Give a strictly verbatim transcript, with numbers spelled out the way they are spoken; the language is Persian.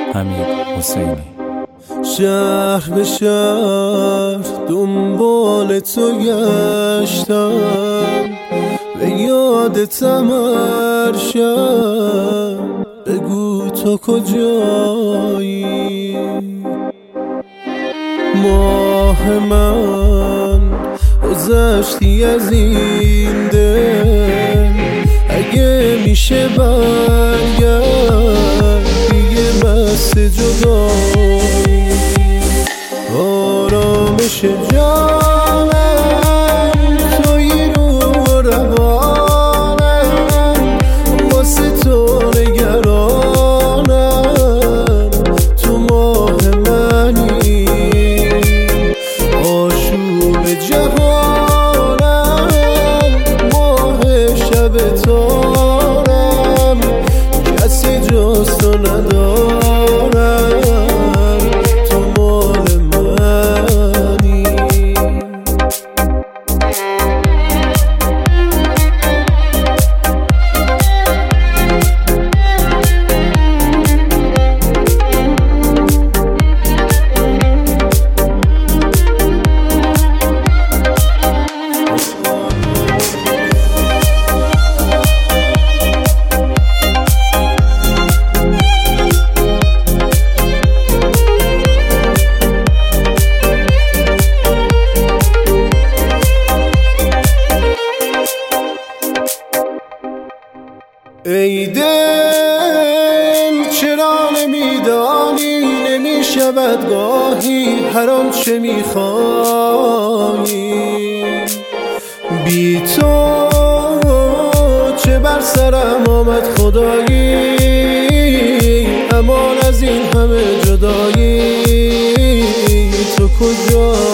حمید حسینی. شهر به شهر دنبال تو گشتم، به یادتم هر شب، بگو تو کجایی. ماه من گذشتی از این دل، اگه میشه برگرد دیگه بس جدایی. آرامش جانم توی رو روانم، واسه تو نگرانم، تو ماه منی، آشوب جهانم، ماه شب تارم، کسی جز تو ندارم، تو مال منی. ای دل چرا نمیدانی نمیشود گاهی هر آنچه میخوایی، بی تو چه بر سرم آمد خدایی، امان از این همه جدایی. تو کجا